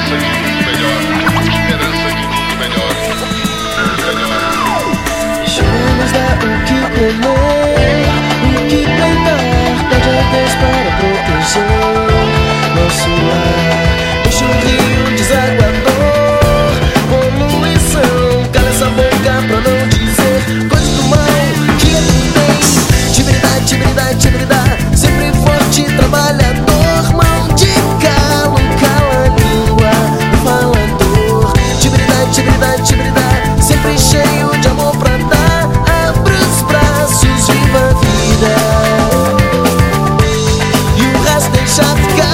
esperança de mundo melhor. Esperança de mundo melhor. Já nos dá o que comer, o que plantar, pede a Deus para proteger nosso lar. Enche o rio desaguador, poluição, cala essa boca pra não dizer coisas do mal que ele tem. Tibridade, tibridade, tibridade, sempre forte, trabalhador, mão de calo, cala a língua do falador. Tibridade, tibridade, tibridade, sempre cheio de amor pra dar. Abre os braços, viva a vida e o resto deixa ficar.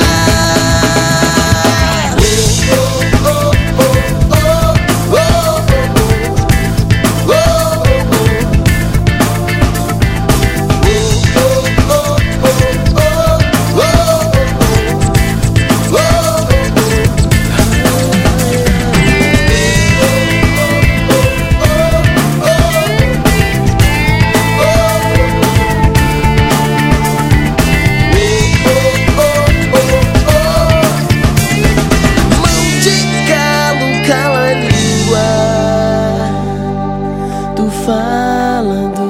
Cala a língua do falador.